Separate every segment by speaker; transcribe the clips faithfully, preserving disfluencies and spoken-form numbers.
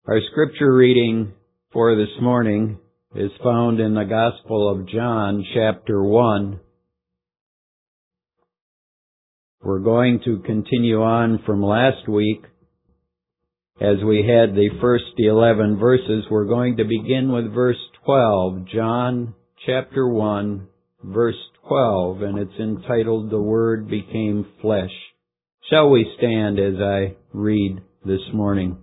Speaker 1: Our scripture reading for this morning is found in the Gospel of John, chapter one. We're going to continue on from last week. As we had the first eleven verses, we're going to begin with verse twelve, John chapter one, verse twelve, and it's entitled, "The Word Became Flesh." Shall we stand as I read this morning?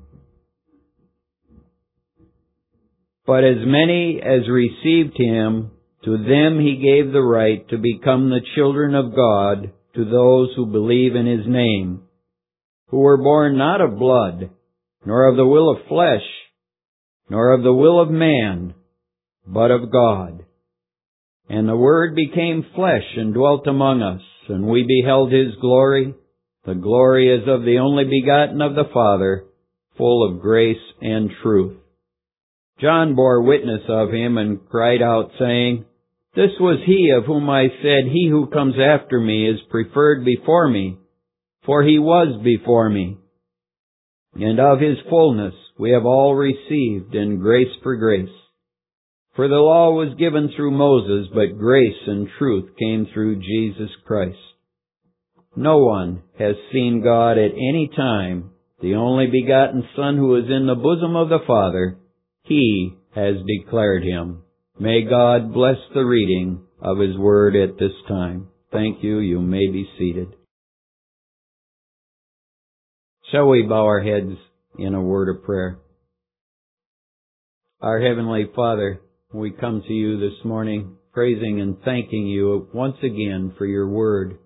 Speaker 1: "But as many as received Him, to them He gave the right to become the children of God, to those who believe in His name, who were born not of blood, nor of the will of flesh, nor of the will of man, but of God. And the Word became flesh and dwelt among us, and we beheld His glory. The glory is of the only begotten of the Father, full of grace and truth. John bore witness of Him and cried out, saying, This was He of whom I said, He who comes after me is preferred before me, for He was before me. And of His fullness we have all received, and grace for grace. For the law was given through Moses, but grace and truth came through Jesus Christ. No one has seen God at any time. The only begotten Son who is in the bosom of the Father, He has declared Him." May God bless the reading of His Word at this time. Thank you. You may be seated. Shall we bow our heads in a word of prayer? Our Heavenly Father, we come to You this morning praising and thanking You once again for Your Word.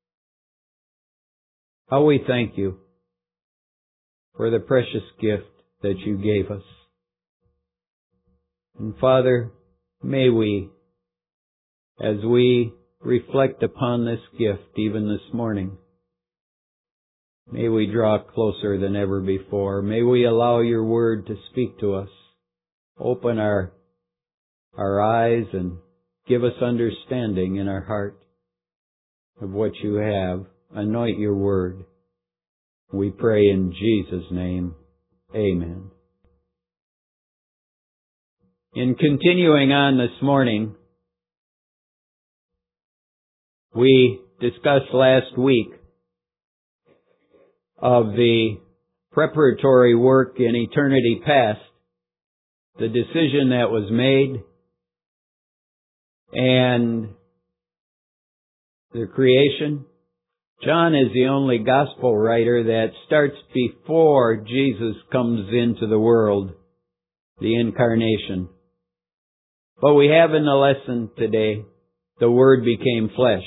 Speaker 1: How we thank You for the precious gift that You gave us. And Father, may we, as we reflect upon this gift even this morning, may we draw closer than ever before. May we allow Your Word to speak to us. Open our, our eyes and give us understanding in our heart of what You have. Anoint Your Word. We pray in Jesus' name. Amen. In continuing on this morning, we discussed last week of the preparatory work in eternity past, the decision that was made, and the creation. John is the only gospel writer that starts before Jesus comes into the world, the incarnation. But we have in the lesson today, the Word became flesh.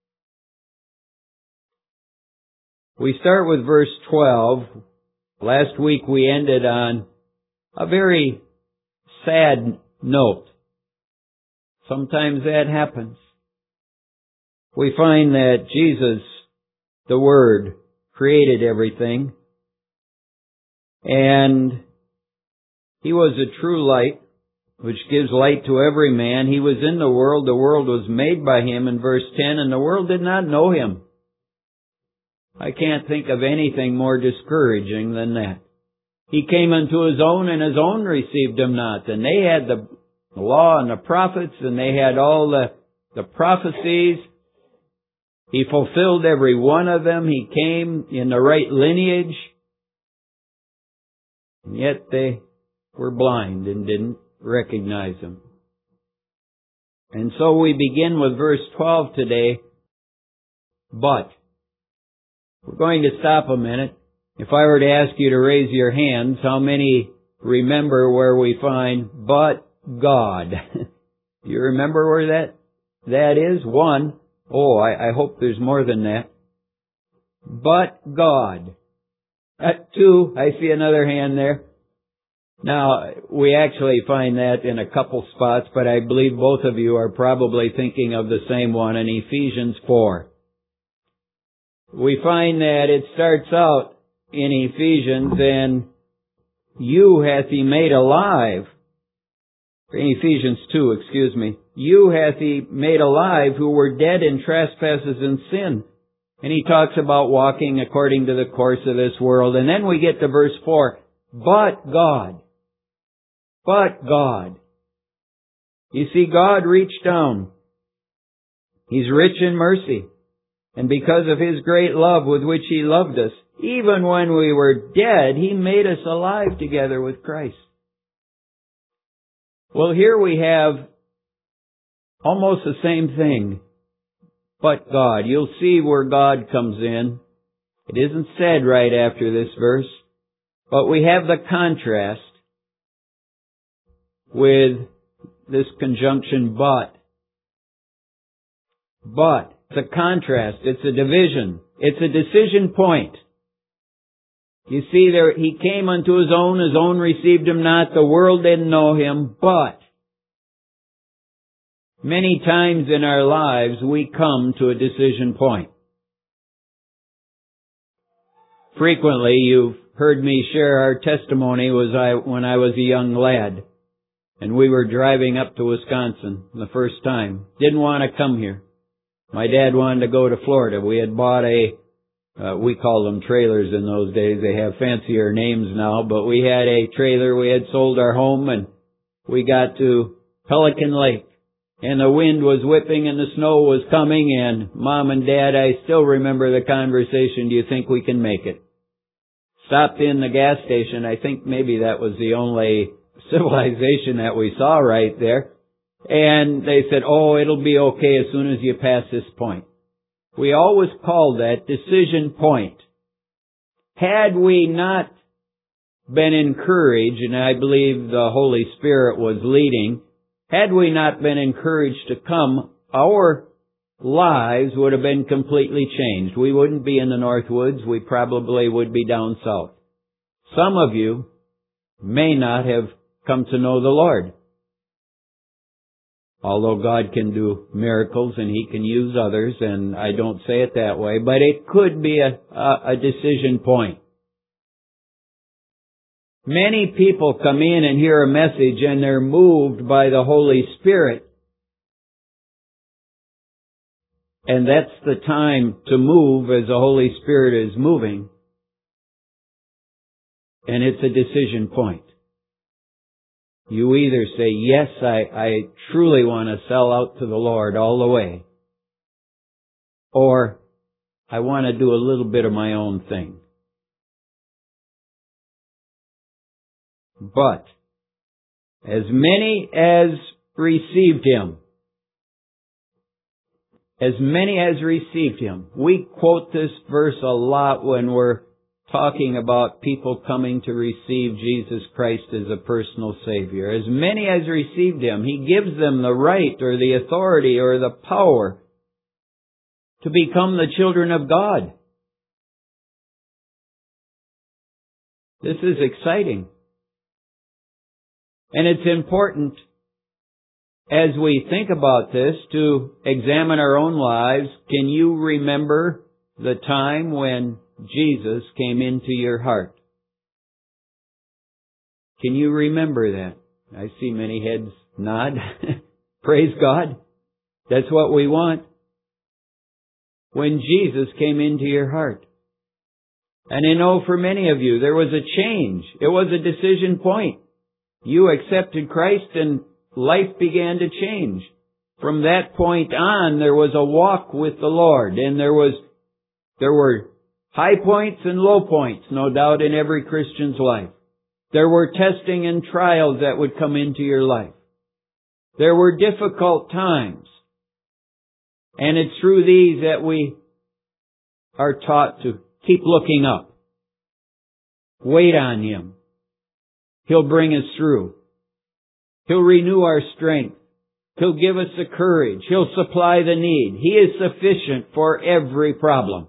Speaker 1: We start with verse twelve. Last week we ended on a very sad note. Sometimes that happens. We find that Jesus, the Word, created everything, and He was a true light, which gives light to every man. He was in the world. The world was made by Him in verse ten, and the world did not know Him. I can't think of anything more discouraging than that. He came unto His own, and His own received Him not. And they had the law and the prophets, and they had all the, the prophecies. He fulfilled every one of them. He came in the right lineage. And yet they were blind and didn't recognize Him. And so we begin with verse twelve today. But we're going to stop a minute. If I were to ask you to raise your hands, how many remember where we find "but God"? Do you remember where that that is? One. Oh, I, I hope there's more than that. But God. At two, I see another hand there. Now, we actually find that in a couple spots, but I believe both of you are probably thinking of the same one in Ephesians four. We find that it starts out in Ephesians, and you hath He made alive. In Ephesians two, excuse me. You hath He made alive who were dead in trespasses and sin. And He talks about walking according to the course of this world. And then we get to verse four. But God. But God. You see, God reached down. He's rich in mercy. And because of His great love with which He loved us, even when we were dead, He made us alive together with Christ. Well, here we have almost the same thing. But God. You'll see where God comes in. It isn't said right after this verse, but we have the contrast with this conjunction but. But. It's a contrast. It's a division. It's a decision point. You see, there, He came unto His own, His own received Him not, the world didn't know Him, but many times in our lives we come to a decision point. Frequently, you've heard me share our testimony was I, when I was a young lad, and we were driving up to Wisconsin the first time. Didn't want to come here. My dad wanted to go to Florida. We had bought a, uh, we called them trailers in those days. They have fancier names now, but we had a trailer. We had sold our home and we got to Pelican Lake. And the wind was whipping and the snow was coming and Mom and Dad, I still remember the conversation, do you think we can make it? Stopped in the gas station. I think maybe that was the only civilization that we saw right there. And they said, oh, it'll be okay as soon as you pass this point. We always called that decision point. Had we not been encouraged, and I believe the Holy Spirit was leading, had we not been encouraged to come, our lives would have been completely changed. We wouldn't be in the North Woods. We probably would be down south. Some of you may not have come to know the Lord. Although God can do miracles and He can use others, and I don't say it that way, but it could be a, a, a decision point. Many people come in and hear a message and they're moved by the Holy Spirit. And that's the time to move as the Holy Spirit is moving. And it's a decision point. You either say, yes, I, I truly want to sell out to the Lord all the way. Or, I want to do a little bit of my own thing. But, as many as received Him, as many as received Him. We quote this verse a lot when we're talking about people coming to receive Jesus Christ as a personal Savior. As many as received Him, He gives them the right or the authority or the power to become the children of God. This is exciting. And it's important as we think about this to examine our own lives. Can you remember the time when Jesus came into your heart? Can you remember that? I see many heads nod. Praise God. That's what we want. When Jesus came into your heart. And I know for many of you there was a change. It was a decision point. You accepted Christ and life began to change. From that point on, there was a walk with the Lord, and there was, there were high points and low points, no doubt, in every Christian's life. There were testing and trials that would come into your life. There were difficult times. And it's through these that we are taught to keep looking up. Wait on Him. He'll bring us through. He'll renew our strength. He'll give us the courage. He'll supply the need. He is sufficient for every problem.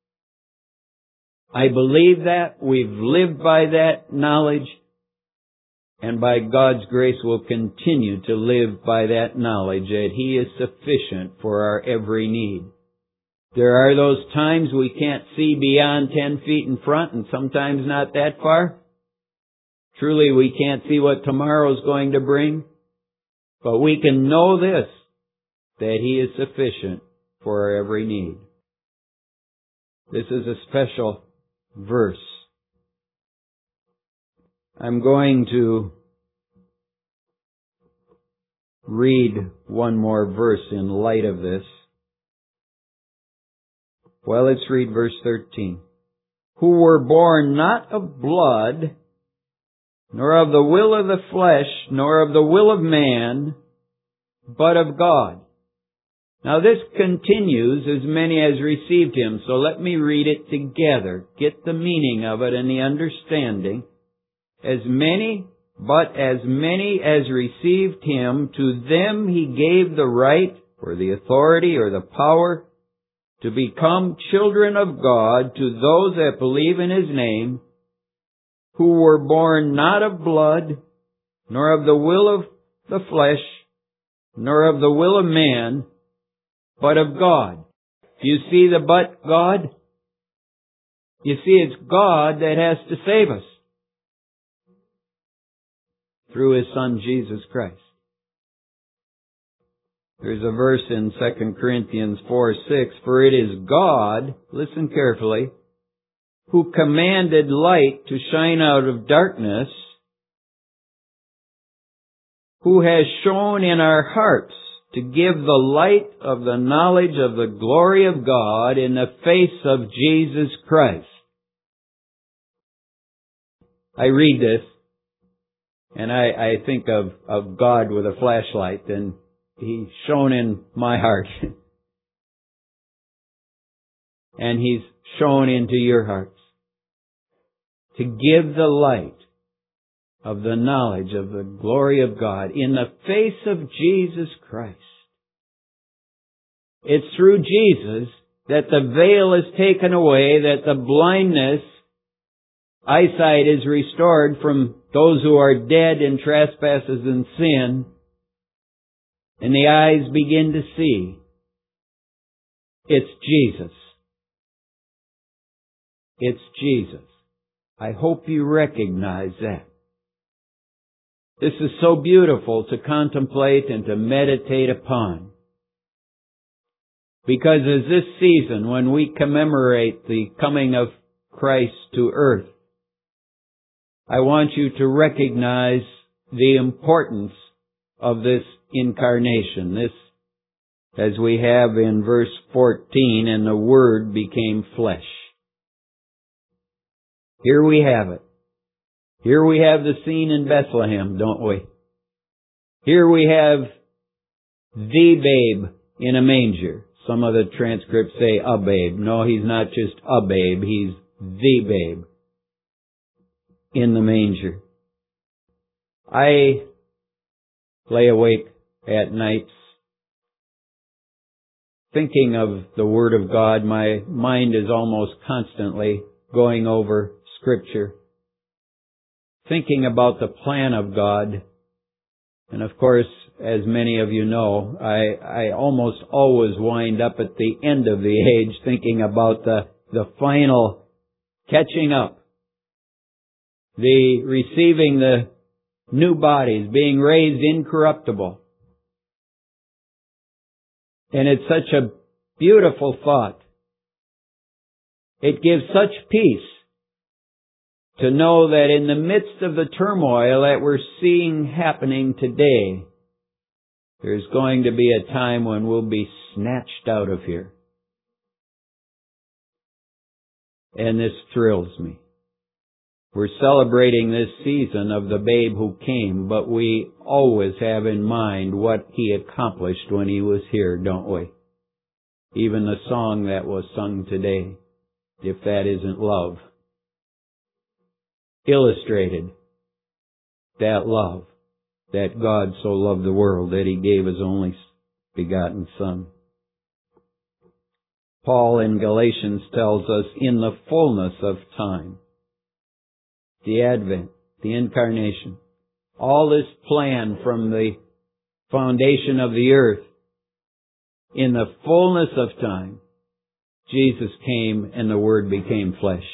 Speaker 1: I believe that. We've lived by that knowledge. And by God's grace we'll continue to live by that knowledge that He is sufficient for our every need. There are those times we can't see beyond ten feet in front and sometimes not that far. Truly, we can't see what tomorrow's going to bring, but we can know this, that He is sufficient for our every need. This is a special verse. I'm going to read one more verse in light of this. Well, let's read verse thirteen. Who were born not of blood, nor of the will of the flesh, nor of the will of man, but of God. Now this continues, as many as received Him. So let me read it together. Get the meaning of it and the understanding. As many, but as many as received Him, to them He gave the right, or the authority, or the power, to become children of God, to those that believe in His name, who were born not of blood, nor of the will of the flesh, nor of the will of man, but of God. You see the but God? You see, it's God that has to save us through His Son, Jesus Christ. There's a verse in Second Corinthians four six, for it is God, listen carefully, who commanded light to shine out of darkness, who has shone in our hearts to give the light of the knowledge of the glory of God in the face of Jesus Christ. I read this, and I, I think of, of God with a flashlight, and He's shone in my heart. And He's shone into your hearts. To give the light of the knowledge of the glory of God in the face of Jesus Christ. It's through Jesus that the veil is taken away, that the blindness, eyesight is restored from those who are dead in trespasses and sin, and the eyes begin to see. It's Jesus. It's Jesus. I hope you recognize that. This is so beautiful to contemplate and to meditate upon. Because as this season, when we commemorate the coming of Christ to earth, I want you to recognize the importance of this incarnation. This, as we have in verse fourteen, and the Word became flesh. Here we have it. Here we have the scene in Bethlehem, don't we? Here we have the babe in a manger. Some of the transcripts say a babe. No, He's not just a babe. He's the babe in the manger. I lay awake at nights thinking of the Word of God. My mind is almost constantly going over Scripture, thinking about the plan of God. And of course, as many of you know, I, I almost always wind up at the end of the age thinking about the, the final catching up, the receiving the new bodies, being raised incorruptible. And it's such a beautiful thought. It gives such peace to know that in the midst of the turmoil that we're seeing happening today, there's going to be a time when we'll be snatched out of here. And this thrills me. We're celebrating this season of the babe who came, but we always have in mind what He accomplished when He was here, don't we? Even the song that was sung today, if that isn't love, illustrated that love, that God so loved the world that He gave His only begotten Son. Paul in Galatians tells us, in the fullness of time, the Advent, the Incarnation, all this plan from the foundation of the earth, in the fullness of time, Jesus came and the Word became flesh.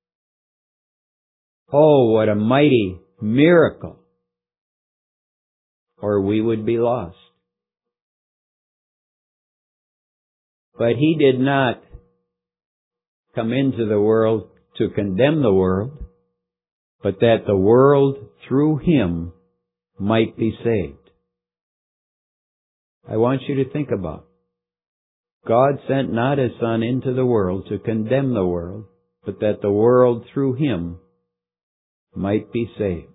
Speaker 1: Oh, what a mighty miracle! Or we would be lost. But He did not come into the world to condemn the world. but that the world through Him might be saved. I want you to think about it. God sent not His Son into the world to condemn the world, but that the world through Him might be saved.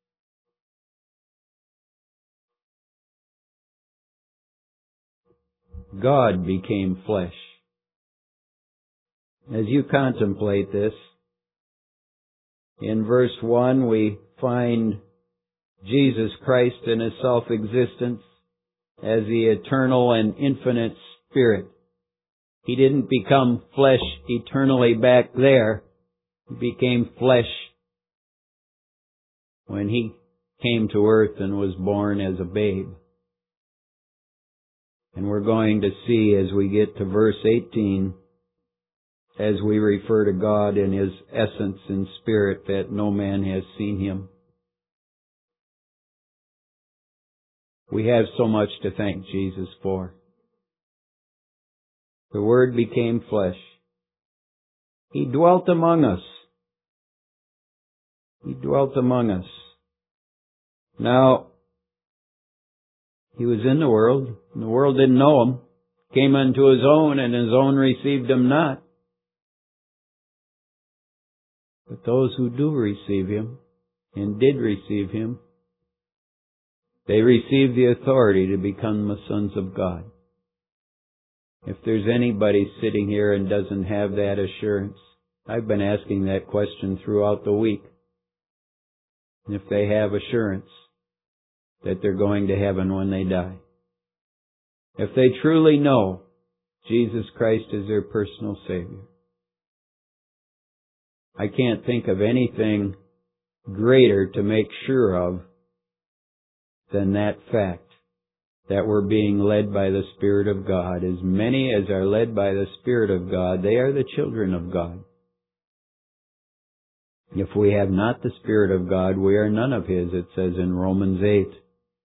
Speaker 1: God became flesh. As you contemplate this, in verse one we find Jesus Christ in His self-existence as the eternal and infinite Spirit. He didn't become flesh eternally back there. He became flesh when He came to earth and was born as a babe. And we're going to see as we get to verse eighteen, as we refer to God in His essence and spirit, that no man has seen Him. We have so much to thank Jesus for. The Word became flesh. He dwelt among us. He dwelt among us. Now, He was in the world, and the world didn't know Him. Came unto His own, and His own received Him not. But those who do receive Him, and did receive Him, they received the authority to become the sons of God. If there's anybody sitting here and doesn't have that assurance, I've been asking that question throughout the week. If they have assurance that they're going to heaven when they die. If they truly know Jesus Christ is their personal Savior. I can't think of anything greater to make sure of than that fact that we're being led by the Spirit of God. As many as are led by the Spirit of God, they are the children of God. If we have not the Spirit of God, we are none of His, it says in Romans eight.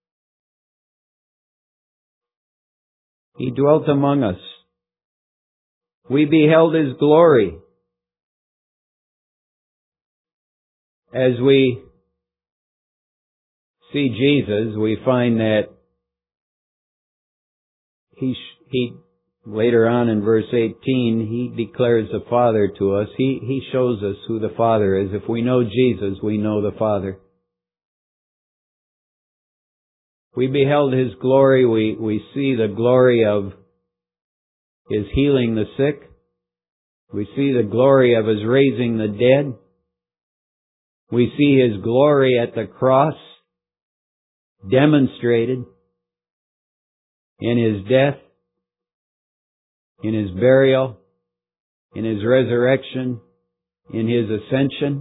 Speaker 1: He dwelt among us. We beheld His glory. As we see Jesus, we find that He, he later on in verse eighteen, He declares the Father to us. He, He shows us who the Father is. If we know Jesus, we know the Father. We beheld His glory. We, we see the glory of His healing the sick. We see the glory of His raising the dead. We see His glory at the cross demonstrated in His death, in His burial, in His resurrection, in His ascension.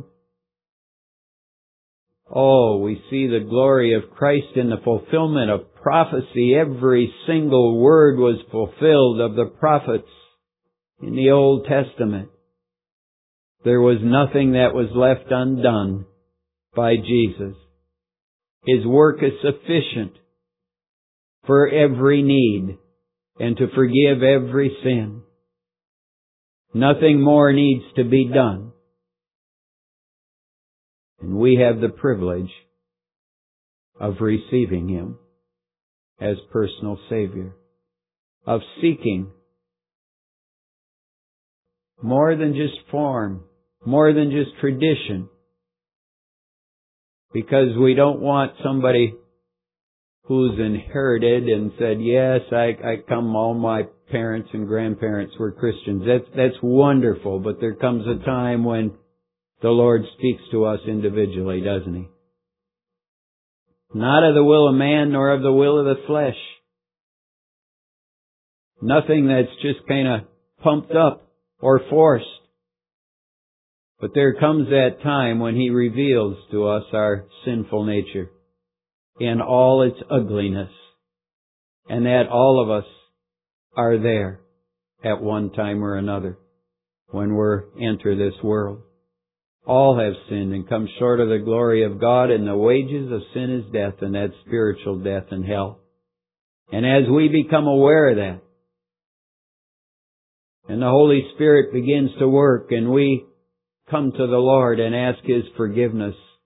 Speaker 1: Oh, we see the glory of Christ in the fulfillment of prophecy. Every single word was fulfilled of the prophets in the Old Testament. There was nothing that was left undone by Jesus. His work is sufficient for every need and to forgive every sin. Nothing more needs to be done. And we have the privilege of receiving Him as personal Savior, of seeking more than just form, more than just tradition, because we don't want somebody who's inherited and said, yes, I, I come, all my parents and grandparents were Christians. That's, that's wonderful, but there comes a time when the Lord speaks to us individually, doesn't He? Not of the will of man, nor of the will of the flesh. Nothing that's just kind of pumped up or forced. But there comes that time when He reveals to us our sinful nature in all its ugliness, and that all of us are there at one time or another when we enter this world. All have sinned and come short of the glory of God, and the wages of sin is death, and that's spiritual death and hell. And as we become aware of that, and the Holy Spirit begins to work, and we come to the Lord and ask His forgiveness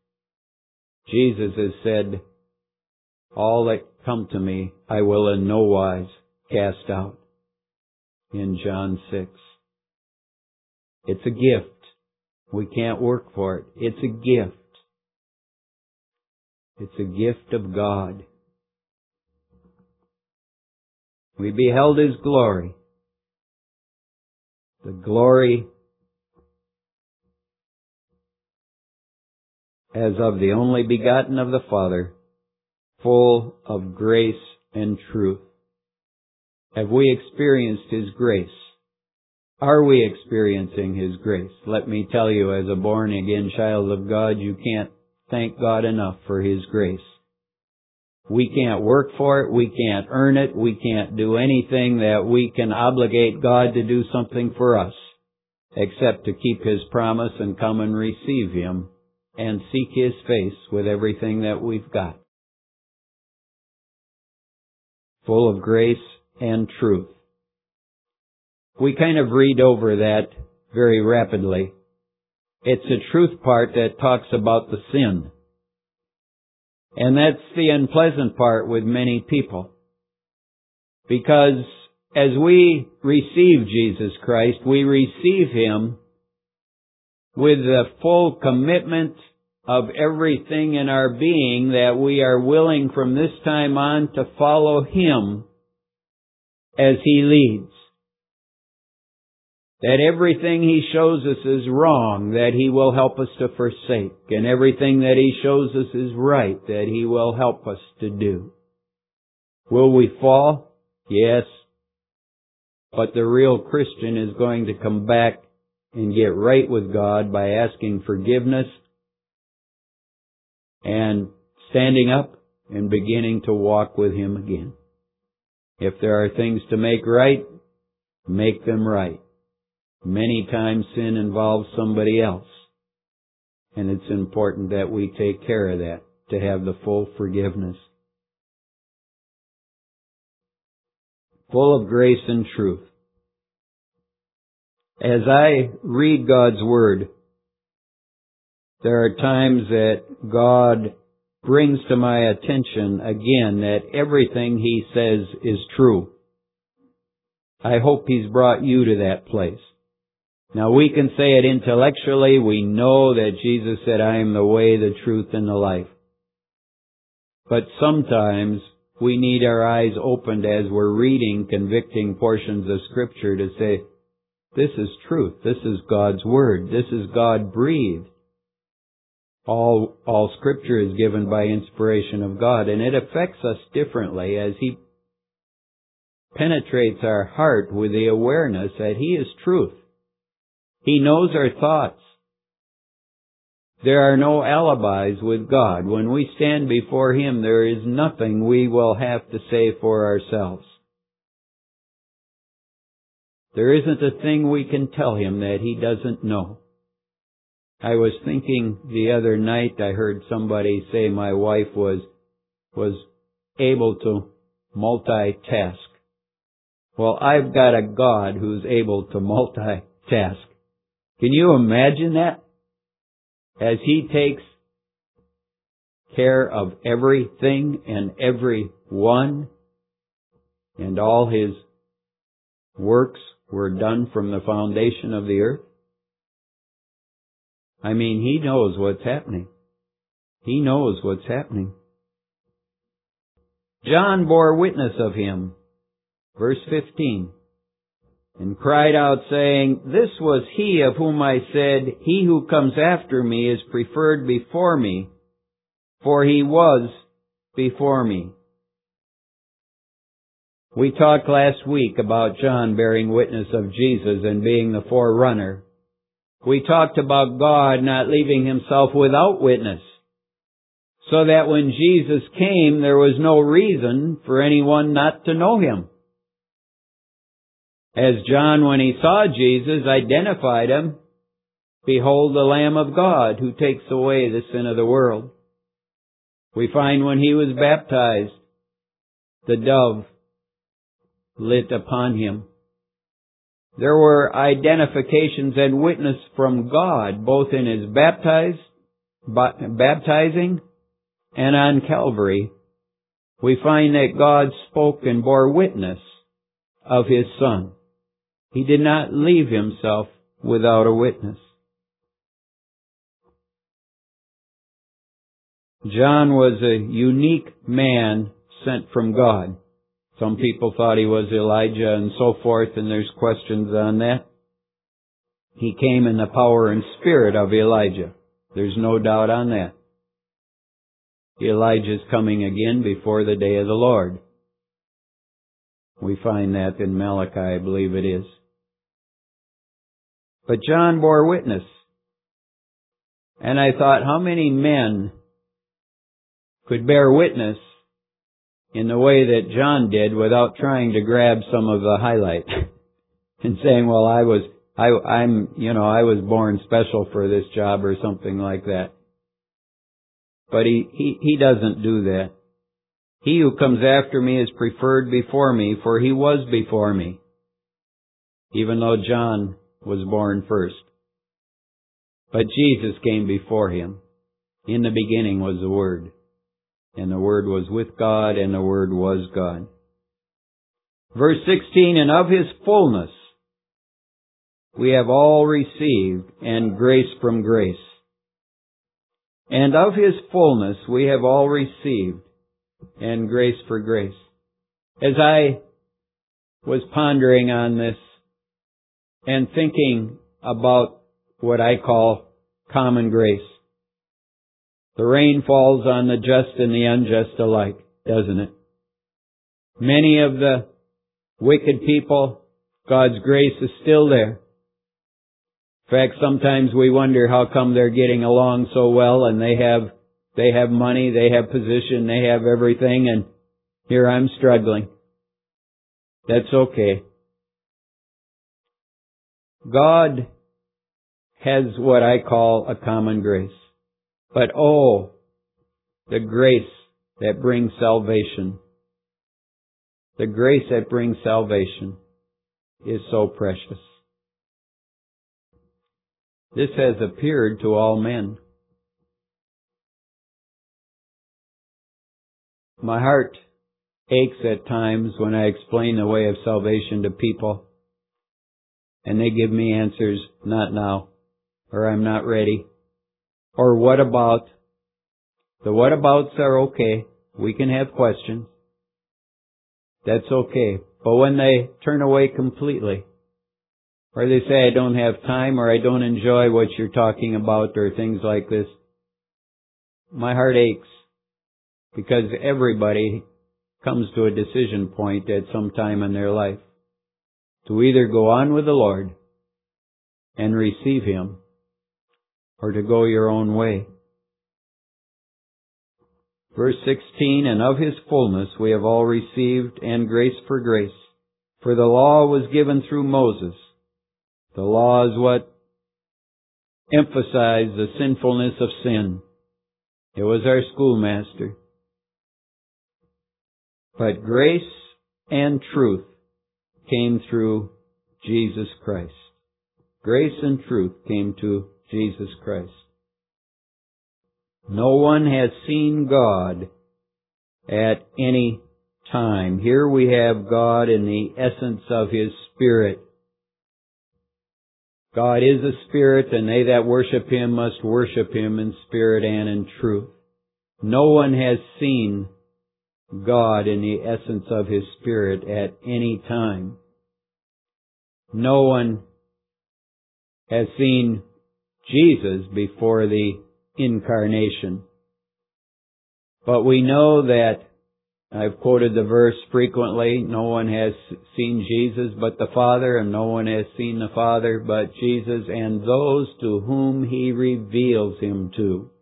Speaker 1: Jesus has said, all that come to me, I will in no wise cast out, in John six. It's a gift. We can't work for it. It's a gift. It's a gift of God. We beheld His glory. The glory as of the only begotten of the Father, full of grace and truth. Have we experienced His grace? Are we experiencing His grace? Let me tell you, as a born-again child of God, you can't thank God enough for His grace. We can't work for it. We can't earn it. We can't do anything that we can obligate God to do something for us, except to keep His promise and come and receive Him and seek His face with everything that we've got. Full of grace and truth. We kind of read over that very rapidly. It's the truth part that talks about the sin. And that's the unpleasant part with many people. Because as we receive Jesus Christ, we receive Him with the full commitment of everything in our being that we are willing from this time on to follow Him as He leads. That everything He shows us is wrong, that He will help us to forsake, and everything that He shows us is right, that He will help us to do. Will we fall? Yes. But the real Christian is going to come back and get right with God by asking forgiveness and standing up and beginning to walk with Him again. If there are things to make right, make them right. Many times sin involves somebody else. And it's important that we take care of that, to have the full forgiveness. Full of grace and truth. As I read God's Word, there are times that God brings to my attention again that everything He says is true. I hope He's brought you to that place. Now we can say it intellectually. We know that Jesus said, I am the way, the truth, and the life. But sometimes we need our eyes opened as we're reading convicting portions of Scripture to say, this is truth. This is God's Word. This is God-breathed. All, all Scripture is given by inspiration of God, and it affects us differently as He penetrates our heart with the awareness that He is truth. He knows our thoughts. There are no alibis with God. When we stand before Him, there is nothing we will have to say for ourselves. There isn't a thing we can tell Him that He doesn't know. I was thinking the other night, I heard somebody say my wife was, was able to multitask. Well, I've got a God who's able to multitask. Can you imagine that? As He takes care of everything and everyone, and all His works were done from the foundation of the earth. I mean, He knows what's happening. He knows what's happening. John bore witness of Him, verse fifteen, and cried out, saying, this was He of whom I said, He who comes after me is preferred before me, for He was before me. We talked last week about John bearing witness of Jesus and being the forerunner. We talked about God not leaving Himself without witness, so that when Jesus came, there was no reason for anyone not to know Him. As John, when he saw Jesus, identified Him, behold the Lamb of God who takes away the sin of the world. We find when He was baptized, the dove lit upon Him. There were identifications and witness from God, both in His baptize, baptizing and on Calvary, we find that God spoke and bore witness of His Son. He did not leave Himself without a witness. John was a unique man sent from God. Some people thought he was Elijah and so forth, and there's questions on that. He came in the power and spirit of Elijah. There's no doubt on that. Elijah's coming again before the day of the Lord. We find that in Malachi, I believe it is. But John bore witness. And I thought, how many men could bear witness in the way that John did without trying to grab some of the highlight and saying, well, I was, I, I'm, you know, I was born special for this job or something like that. But he, he, he doesn't do that. He who comes after me is preferred before me, for he was before me, even though John was born first. But Jesus came before him. In the beginning was the Word, and the Word was with God, and the Word was God. Verse sixteen, and of His fullness we have all received, and grace from grace. And of His fullness we have all received, and grace for grace. As I was pondering on this and thinking about what I call common grace, the rain falls on the just and the unjust alike, doesn't it? Many of the wicked people, God's grace is still there. In fact, sometimes we wonder how come they're getting along so well, and they have they have money, they have position, they have everything, and here I'm struggling. That's okay. God has what I call a common grace. But oh, the grace that brings salvation. The grace that brings salvation is so precious. This has appeared to all men. My heart aches at times when I explain the way of salvation to people, and they give me answers, not now, or I'm not ready, or what about? The what abouts are okay. We can have questions. That's okay. But when they turn away completely, or they say, I don't have time, or I don't enjoy what you're talking about, or things like this, my heart aches, because everybody comes to a decision point at some time in their life to either go on with the Lord and receive Him, or to go your own way. Verse sixteen, and of His fullness we have all received, and grace for grace. For the law was given through Moses. The law is what emphasized the sinfulness of sin. It was our schoolmaster. But grace and truth came through Jesus Christ. Grace and truth came to Jesus Christ. No one has seen God at any time. Here we have God in the essence of His Spirit. God is a Spirit, and they that worship Him must worship Him in spirit and in truth. No one has seen God in the essence of His Spirit at any time. No one has seen Jesus before the incarnation. But we know that, I've quoted the verse frequently, no one has seen Jesus but the Father, and no one has seen the Father but Jesus, and those to whom He reveals Him to.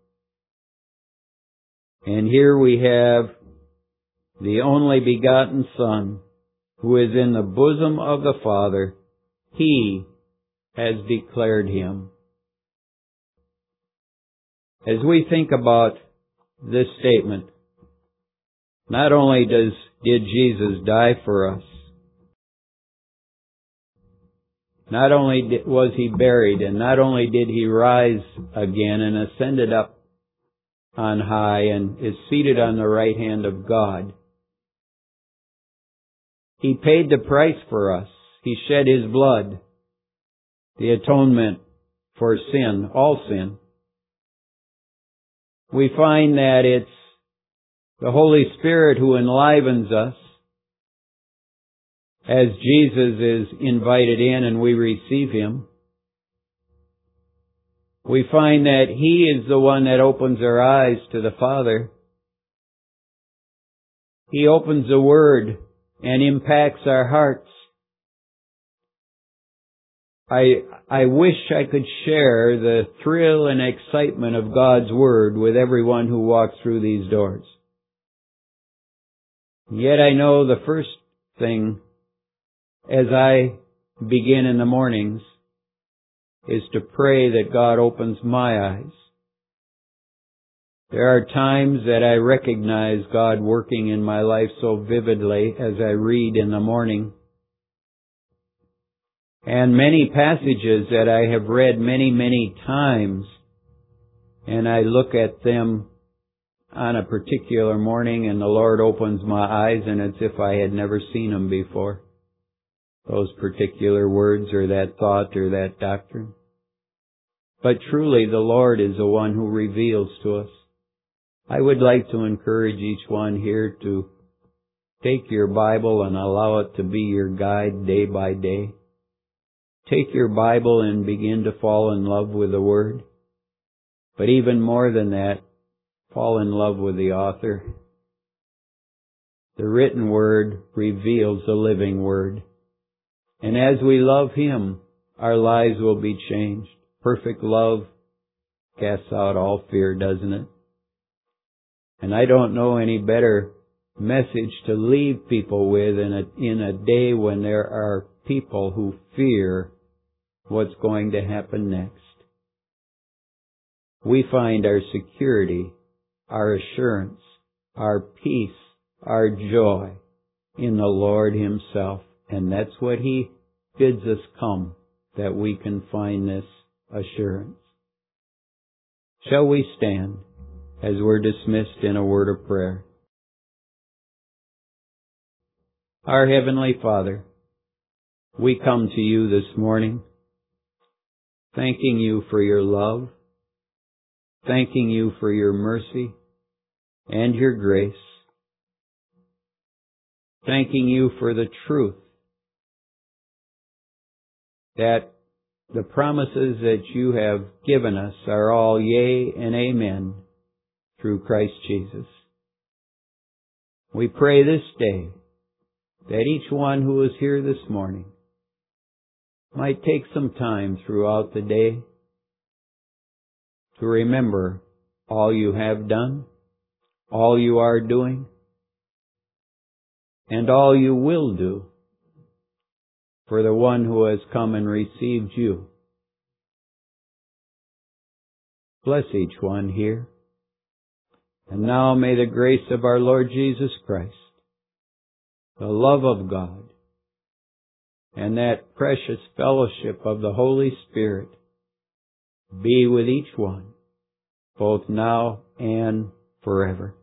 Speaker 1: And here we have the only begotten Son, who is in the bosom of the Father. He has declared Him. As we think about this statement, not only does did Jesus die for us, not only did, was He buried, and not only did He rise again and ascended up on high and is seated on the right hand of God. He paid the price for us. He shed His blood, the atonement for sin, all sin. We find that it's the Holy Spirit who enlivens us as Jesus is invited in and we receive Him. We find that He is the one that opens our eyes to the Father. He opens the Word and impacts our hearts. I, I wish I could share the thrill and excitement of God's Word with everyone who walks through these doors. Yet I know the first thing as I begin in the mornings is to pray that God opens my eyes. There are times that I recognize God working in my life so vividly as I read in the morning. And many passages that I have read many, many times, and I look at them on a particular morning and the Lord opens my eyes and it's if I had never seen them before. Those particular words or that thought or that doctrine. But truly the Lord is the one who reveals to us. I would like to encourage each one here to take your Bible and allow it to be your guide day by day. Take your Bible and begin to fall in love with the Word. But even more than that, fall in love with the author. The written Word reveals the living Word. And as we love Him, our lives will be changed. Perfect love casts out all fear, doesn't it? And I don't know any better message to leave people with in a, in a day when there are people who fear what's going to happen next. We find our security, our assurance, our peace, our joy in the Lord Himself. And that's what He bids us come, that we can find this assurance. Shall we stand as we're dismissed in a word of prayer? Our Heavenly Father, we come to You this morning, thanking You for Your love, thanking You for Your mercy and Your grace, thanking You for the truth that the promises that You have given us are all yea and amen through Christ Jesus. We pray this day that each one who is here this morning might take some time throughout the day to remember all You have done, all You are doing, and all You will do for the one who has come and received You. Bless each one here. And now may the grace of our Lord Jesus Christ, the love of God, and that precious fellowship of the Holy Spirit be with each one, both now and forever.